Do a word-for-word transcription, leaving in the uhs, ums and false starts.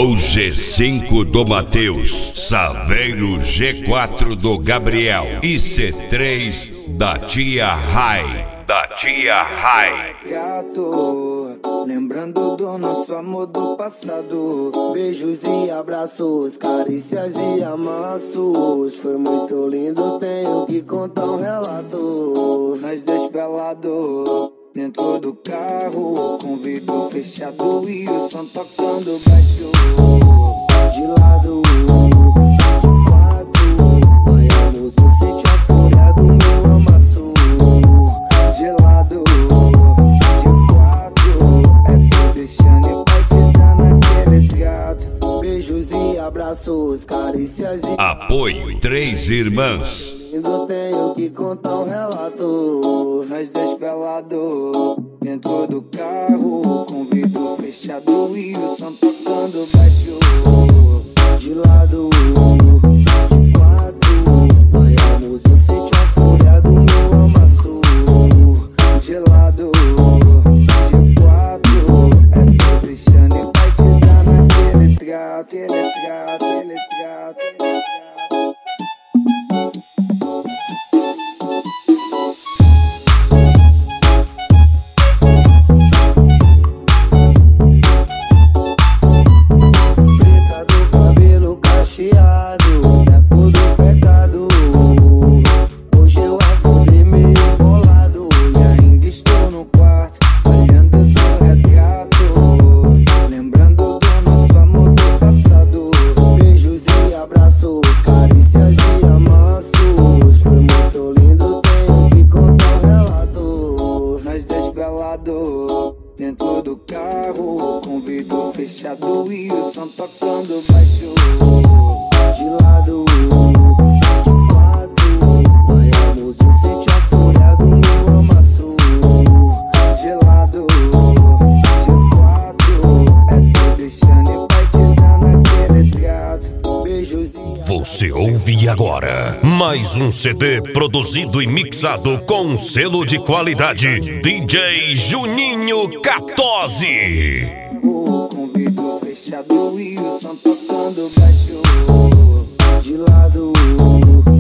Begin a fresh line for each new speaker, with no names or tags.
Flow G cinco do Matheus, Saveiro G quatro do Gabriel e C três da Tia Rai. Da Tia Rai.
Gato, lembrando do nosso amor do passado.
Beijos e abraços, carícias e amassos. Foi muito lindo, tenho que contar um relato.
Nós dois pelados dentro do carro, com vidro fechado e o som tocando baixo.
De lado, de quatro, vaiamos o sente a fúria do meu amasso.
De lado, de quatro, é tu deixando e vai te dar naquele trato.
Beijos e abraços, carícias e
Apoio Três Irmãs.
lindo, tenho que contar um relato.
Nós dois pelados dentro do carro, com vidro fechado e o som tocando baixo.
De lado, de quatro, vaiamos o sente a fúria do meu amasso.
De lado, de quatro, é tu deixando e vai te dar naquele trato. Ele trato, ele trato, ele trato. Dentro do carro, com vidro fechado e o som tocando baixo.
De lado, de quatro, vaiamos o sente a fúria do meu amasso.
De lado, de quatro, é tu deixando e vai te dar naquele trato.
Beijos e
Você ouve agora mais um C D produzido e mixado com selo de qualidade D J Juninho quatorze.
Com vidro fechado e o som tocando baixo.
de lado.